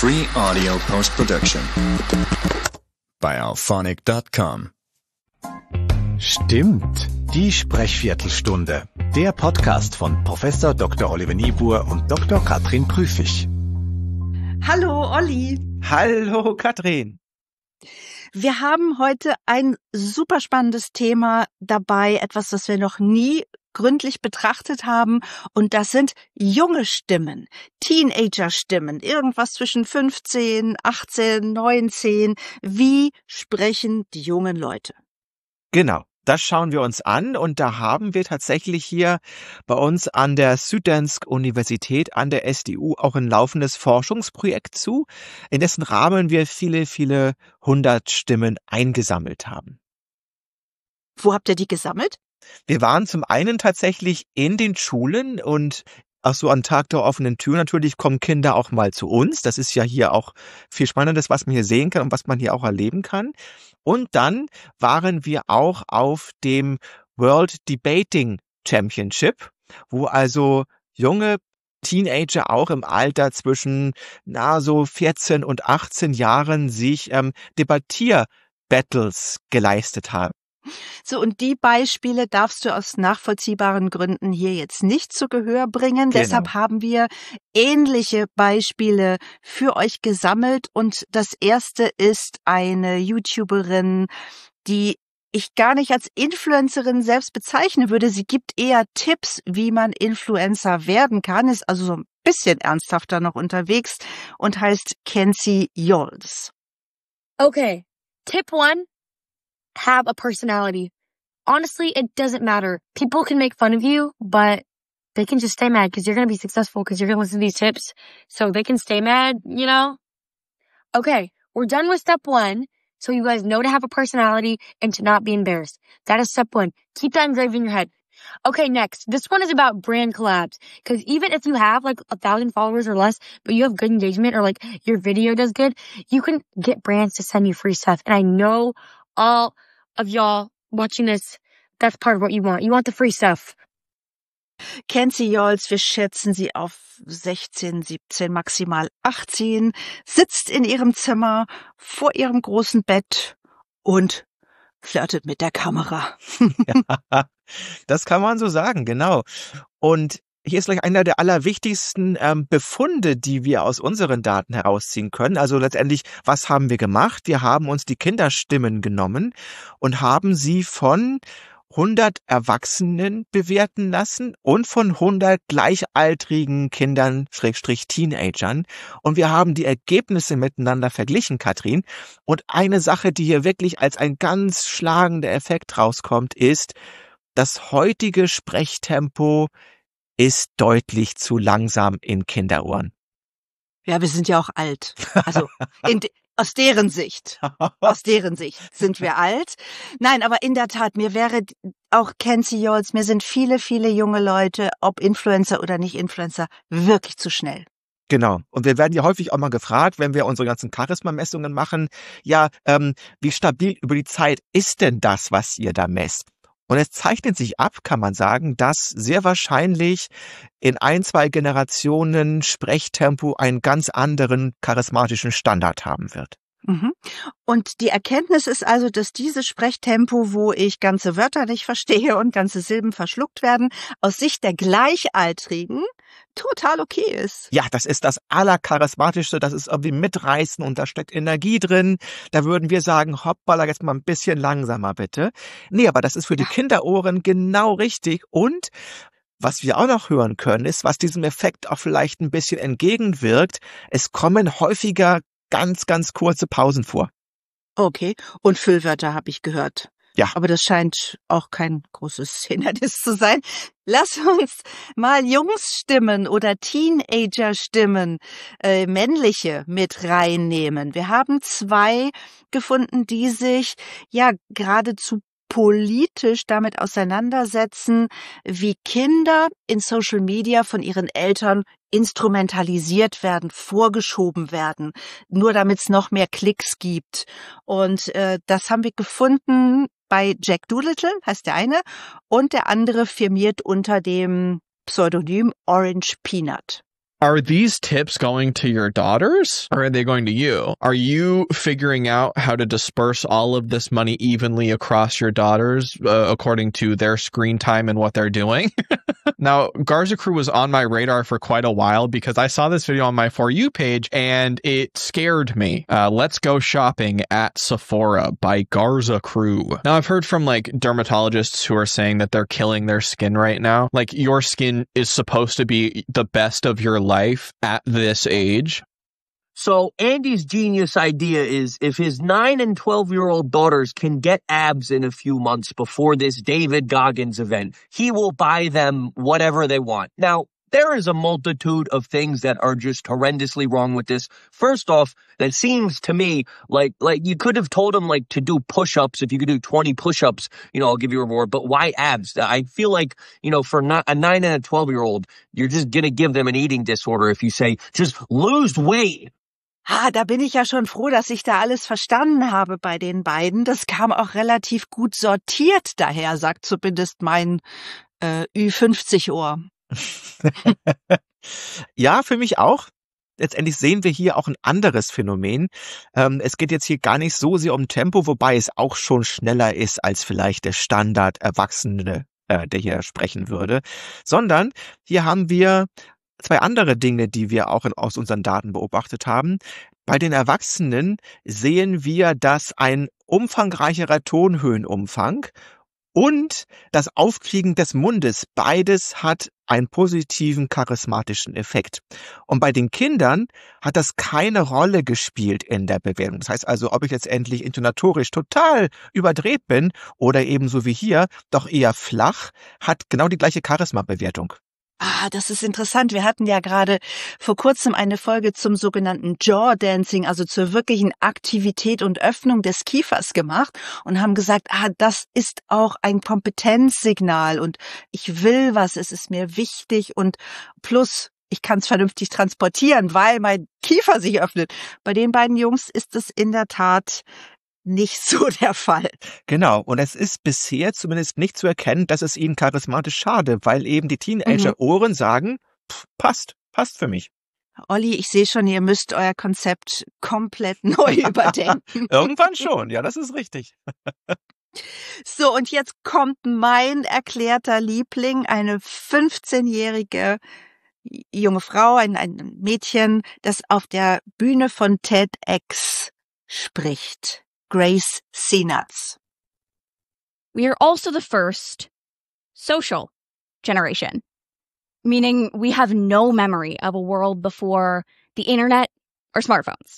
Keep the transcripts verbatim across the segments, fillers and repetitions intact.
Free audio post-production by alphonic dot com. Stimmt, die Sprechviertelstunde. Der Podcast von Professor Doktor Oliver Niebuhr und Doktor Katrin Prüfig. Hallo Olli. Hallo Katrin. Wir haben heute ein super spannendes Thema dabei, etwas, das wir noch nie gründlich betrachtet haben, und das sind junge Stimmen, Teenager-Stimmen, irgendwas zwischen fünfzehn, achtzehn, neunzehn. Wie sprechen die jungen Leute? Genau, das schauen wir uns an, und da haben wir tatsächlich hier bei uns an der Süddansk Universität, an der S D U, auch ein laufendes Forschungsprojekt zu, in dessen Rahmen wir viele, viele hundert Stimmen eingesammelt haben. Wo habt ihr die gesammelt? Wir waren zum einen tatsächlich in den Schulen, und auch so am Tag der offenen Tür natürlich kommen Kinder auch mal zu uns. Das ist ja hier auch viel Spannendes, was man hier sehen kann und was man hier auch erleben kann. Und dann waren wir auch auf dem World Debating Championship, wo also junge Teenager auch im Alter zwischen na so vierzehn und achtzehn Jahren sich ähm, Debattierbattles geleistet haben. So, und die Beispiele darfst du aus nachvollziehbaren Gründen hier jetzt nicht zu Gehör bringen. Genau. Deshalb haben wir ähnliche Beispiele für euch gesammelt. Und das erste ist eine YouTuberin, die ich gar nicht als Influencerin selbst bezeichnen würde. Sie gibt eher Tipps, wie man Influencer werden kann, ist also so ein bisschen ernsthafter noch unterwegs und heißt Kenzie Yols. Okay, tip one. Have a personality. Honestly, it doesn't matter. People can make fun of you, but they can just stay mad because you're going to be successful because you're going to listen to these tips. So they can stay mad, you know? Okay, we're done with step one. So you guys know to have a personality and to not be embarrassed. That is step one. Keep that engraved in your head. Okay, next. This one is about brand collabs. Because even if you have like a thousand followers or less, but you have good engagement or like your video does good, you can get brands to send you free stuff. And I know all of y'all watching this, that's part of what you want. You want the free stuff. Kenzie Yols, wir schätzen sie auf sechzehn, siebzehn, maximal achtzehn, sitzt in ihrem Zimmer vor ihrem großen Bett und flirtet mit der Kamera. Ja, das kann man so sagen, genau. Und hier ist gleich einer der allerwichtigsten ähm, Befunde, die wir aus unseren Daten herausziehen können. Also letztendlich, was haben wir gemacht? Wir haben uns die Kinderstimmen genommen und haben sie von hundert Erwachsenen bewerten lassen und von hundert gleichaltrigen Kindern, Schrägstrich Teenagern. Und wir haben die Ergebnisse miteinander verglichen, Katrin. Und eine Sache, die hier wirklich als ein ganz schlagender Effekt rauskommt, ist, das heutige Sprechtempo ist deutlich zu langsam in Kinderohren. Ja, wir sind ja auch alt. Also in de- aus deren Sicht, aus deren Sicht sind wir alt. Nein, aber in der Tat, mir wäre auch Kenzie Yols, mir sind viele, viele junge Leute, ob Influencer oder nicht Influencer, wirklich zu schnell. Genau. Und wir werden ja häufig auch mal gefragt, wenn wir unsere ganzen Charisma-Messungen machen, ja, ähm, wie stabil über die Zeit ist denn das, was ihr da messt? Und es zeichnet sich ab, kann man sagen, dass sehr wahrscheinlich in ein, zwei Generationen Sprechtempo einen ganz anderen charismatischen Standard haben wird. Mhm. Und die Erkenntnis ist also, dass dieses Sprechtempo, wo ich ganze Wörter nicht verstehe und ganze Silben verschluckt werden, aus Sicht der Gleichaltrigen total okay ist. Ja, das ist das Allercharismatischste, das ist irgendwie mitreißen und da steckt Energie drin. Da würden wir sagen, hoppala, jetzt mal ein bisschen langsamer bitte. Nee, aber das ist für die Kinderohren genau richtig. Und was wir auch noch hören können, ist, was diesem Effekt auch vielleicht ein bisschen entgegenwirkt. Es kommen häufiger ganz, ganz kurze Pausen vor. Okay, und Füllwörter habe ich gehört. Ja. Aber das scheint auch kein großes Hindernis zu sein. Lass uns mal Jungsstimmen oder Teenager-Stimmen, äh, männliche, mit reinnehmen. Wir haben zwei gefunden, die sich ja geradezu politisch damit auseinandersetzen, wie Kinder in Social Media von ihren Eltern instrumentalisiert werden, vorgeschoben werden, nur damit es noch mehr Klicks gibt. Und äh, das haben wir gefunden bei Jack Doolittle, heißt der eine, und der andere firmiert unter dem Pseudonym Orange Peanut. Are these tips going to your daughters or are they going to you? Are you figuring out how to disperse all of this money evenly across your daughters uh, according to their screen time and what they're doing? Now, Garza Crew was on my radar for quite a while because I saw this video on my For You page and it scared me. Uh, Let's Go Shopping at Sephora by Garza Crew. Now, I've heard from like dermatologists who are saying that they're killing their skin right now. Like your skin is supposed to be the best of your life at this age. So Andy's genius idea is if his nine and twelve-year-old daughters can get abs in a few months before this David Goggins event, he will buy them whatever they want. Now, there is a multitude of things that are just horrendously wrong with this. First off, that seems to me like like you could have told him like to do push-ups. If you could do twenty push-ups, you know, I'll give you a reward. But why abs? I feel like, you know, for not a nine and a twelve-year-old, you're just going to give them an eating disorder if you say, just lose weight. Ah, da bin ich ja schon froh, dass ich da alles verstanden habe bei den beiden. Das kam auch relativ gut sortiert daher, sagt zumindest mein äh, Ü fünfzig Ohr. Ja, für mich auch. Letztendlich sehen wir hier auch ein anderes Phänomen. Ähm, es geht jetzt hier gar nicht so sehr um Tempo, wobei es auch schon schneller ist als vielleicht der Standard-Erwachsene, äh, der hier sprechen würde, sondern hier haben wir zwei andere Dinge, die wir auch in, aus unseren Daten beobachtet haben. Bei den Erwachsenen sehen wir, dass ein umfangreicherer Tonhöhenumfang und das Aufkriegen des Mundes, beides hat einen positiven charismatischen Effekt. Und bei den Kindern hat das keine Rolle gespielt in der Bewertung. Das heißt also, ob ich letztendlich intonatorisch total überdreht bin oder ebenso wie hier doch eher flach, hat genau die gleiche Charisma-Bewertung. Ah, das ist interessant. Wir hatten ja gerade vor kurzem eine Folge zum sogenannten Jaw Dancing, also zur wirklichen Aktivität und Öffnung des Kiefers gemacht und haben gesagt, ah, das ist auch ein Kompetenzsignal und ich will was, es ist mir wichtig und plus ich kann es vernünftig transportieren, weil mein Kiefer sich öffnet. Bei den beiden Jungs ist es in der Tat nicht so der Fall. Genau, und es ist bisher zumindest nicht zu erkennen, dass es ihnen charismatisch schade, weil eben die Teenager-Ohren mhm. sagen, pff, passt, passt für mich. Olli, ich sehe schon, ihr müsst euer Konzept komplett neu überdenken. Irgendwann schon, ja, das ist richtig. So, und jetzt kommt mein erklärter Liebling, eine fünfzehnjährige junge Frau, ein, ein Mädchen, das auf der Bühne von TEDx spricht. Grace Senath. We are also the first social generation, meaning we have no memory of a world before the internet or smartphones.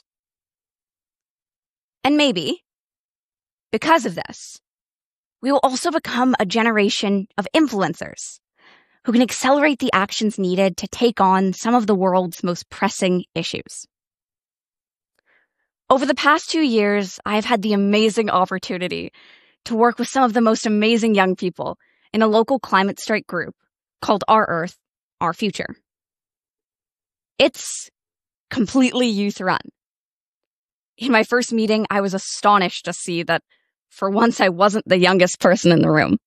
And maybe, because of this, we will also become a generation of influencers who can accelerate the actions needed to take on some of the world's most pressing issues. Over the past two years, I've had the amazing opportunity to work with some of the most amazing young people in a local climate strike group called Our Earth, Our Future. It's completely youth run. In my first meeting, I was astonished to see that for once I wasn't the youngest person in the room.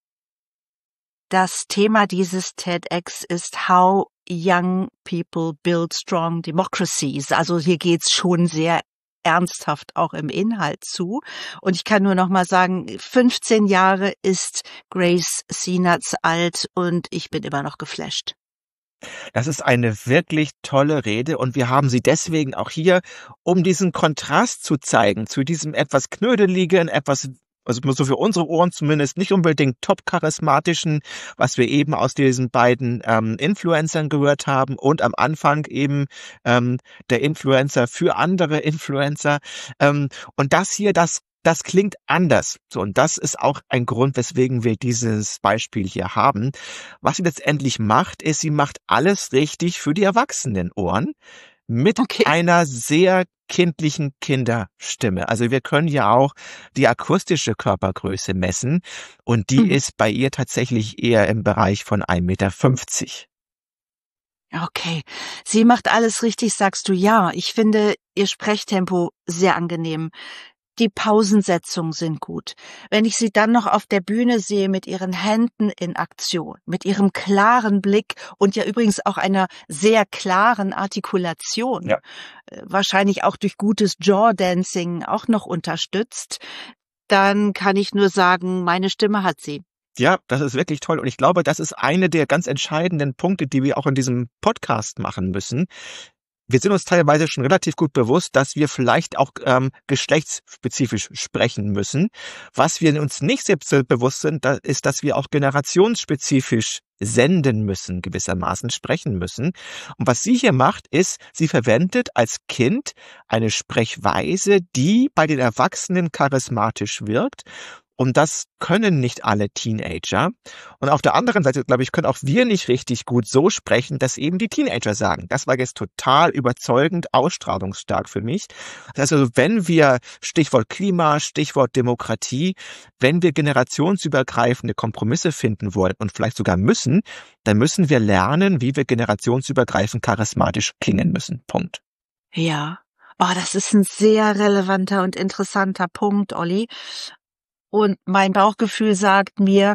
Das Thema dieses TEDx ist How Young People Build Strong Democracies. Also hier geht's schon sehr ernsthaft auch im Inhalt zu. Und ich kann nur noch mal sagen, fünfzehn Jahre ist Grace Senath alt und ich bin immer noch geflasht. Das ist eine wirklich tolle Rede und wir haben sie deswegen auch hier, um diesen Kontrast zu zeigen zu diesem etwas knödeligen, etwas, also so für unsere Ohren zumindest, nicht unbedingt top charismatischen, was wir eben aus diesen beiden ähm, Influencern gehört haben und am Anfang eben ähm, der Influencer für andere Influencer. Ähm, und das hier, das Das klingt anders. So, und das ist auch ein Grund, weswegen wir dieses Beispiel hier haben. Was sie letztendlich macht, ist, sie macht alles richtig für die Erwachsenenohren mit okay. einer sehr kindlichen Kinderstimme. Also wir können ja auch die akustische Körpergröße messen und die hm. ist bei ihr tatsächlich eher im Bereich von ein Meter fünfzig. Okay, sie macht alles richtig, sagst du. Ja, ich finde ihr Sprechtempo sehr angenehm. Die Pausensetzungen sind gut. Wenn ich sie dann noch auf der Bühne sehe mit ihren Händen in Aktion, mit ihrem klaren Blick und ja übrigens auch einer sehr klaren Artikulation, Ja. wahrscheinlich auch durch gutes Jaw-Dancing auch noch unterstützt, dann kann ich nur sagen, meine Stimme hat sie. Ja, das ist wirklich toll. Und ich glaube, das ist eine der ganz entscheidenden Punkte, die wir auch in diesem Podcast machen müssen. Wir sind uns teilweise schon relativ gut bewusst, dass wir vielleicht auch ähm, geschlechtsspezifisch sprechen müssen. Was wir uns nicht sehr bewusst sind, da ist, dass wir auch generationsspezifisch senden müssen, gewissermaßen sprechen müssen. Und was sie hier macht, ist, sie verwendet als Kind eine Sprechweise, die bei den Erwachsenen charismatisch wirkt. Und das können nicht alle Teenager. Und auf der anderen Seite, glaube ich, können auch wir nicht richtig gut so sprechen, dass eben die Teenager sagen. Das war jetzt total überzeugend, ausstrahlungsstark für mich. Das heißt also, wenn wir, Stichwort Klima, Stichwort Demokratie, wenn wir generationsübergreifende Kompromisse finden wollen und vielleicht sogar müssen, dann müssen wir lernen, wie wir generationsübergreifend charismatisch klingen müssen. Punkt. Ja, oh, das ist ein sehr relevanter und interessanter Punkt, Olli. Und mein Bauchgefühl sagt mir,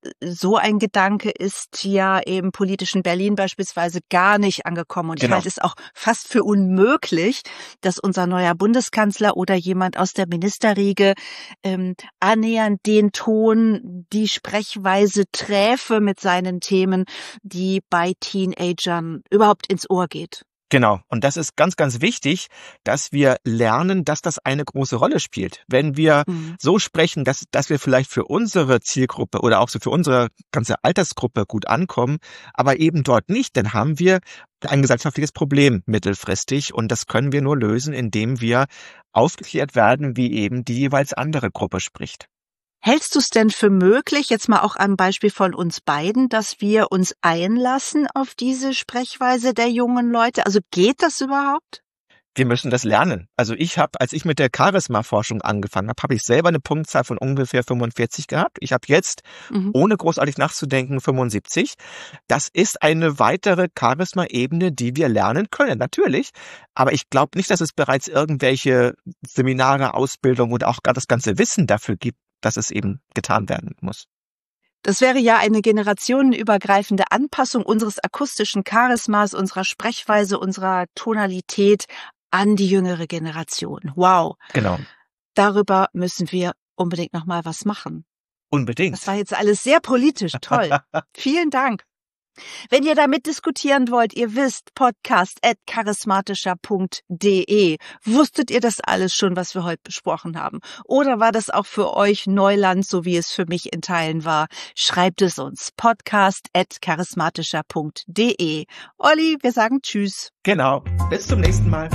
so ein Gedanke ist ja im politischen Berlin beispielsweise gar nicht angekommen. Und Genau. ich halte es auch fast für unmöglich, dass unser neuer Bundeskanzler oder jemand aus der Ministerriege ähm, annähernd den Ton, die Sprechweise träfe mit seinen Themen, die bei Teenagern überhaupt ins Ohr geht. Genau. Und das ist ganz, ganz wichtig, dass wir lernen, dass das eine große Rolle spielt. Wenn wir Mhm. so sprechen, dass, dass wir vielleicht für unsere Zielgruppe oder auch so für unsere ganze Altersgruppe gut ankommen, aber eben dort nicht, dann haben wir ein gesellschaftliches Problem mittelfristig. Und das können wir nur lösen, indem wir aufgeklärt werden, wie eben die jeweils andere Gruppe spricht. Hältst du es denn für möglich, jetzt mal auch am Beispiel von uns beiden, dass wir uns einlassen auf diese Sprechweise der jungen Leute? Also geht das überhaupt? Wir müssen das lernen. Also ich habe, als ich mit der Charisma-Forschung angefangen habe, habe ich selber eine Punktzahl von ungefähr fünfundvierzig gehabt. Ich habe jetzt, Mhm. ohne großartig nachzudenken, fünfundsiebzig. Das ist eine weitere Charisma-Ebene, die wir lernen können, natürlich. Aber ich glaube nicht, dass es bereits irgendwelche Seminare, Ausbildung oder auch gar das ganze Wissen dafür gibt, dass es eben getan werden muss. Das wäre ja eine generationenübergreifende Anpassung unseres akustischen Charismas, unserer Sprechweise, unserer Tonalität an die jüngere Generation. Wow. Genau. Darüber müssen wir unbedingt noch mal was machen. Unbedingt. Das war jetzt alles sehr politisch. Toll. Vielen Dank. Wenn ihr da mitdiskutieren wollt, ihr wisst, podcast at charismatischer punkt de. Wusstet ihr das alles schon, was wir heute besprochen haben? Oder war das auch für euch Neuland, so wie es für mich in Teilen war? Schreibt es uns. podcast at charismatischer punkt de. Olli, wir sagen Tschüss. Genau. Bis zum nächsten Mal.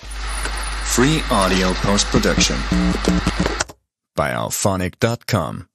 Free audio post-production by alphonic dot com.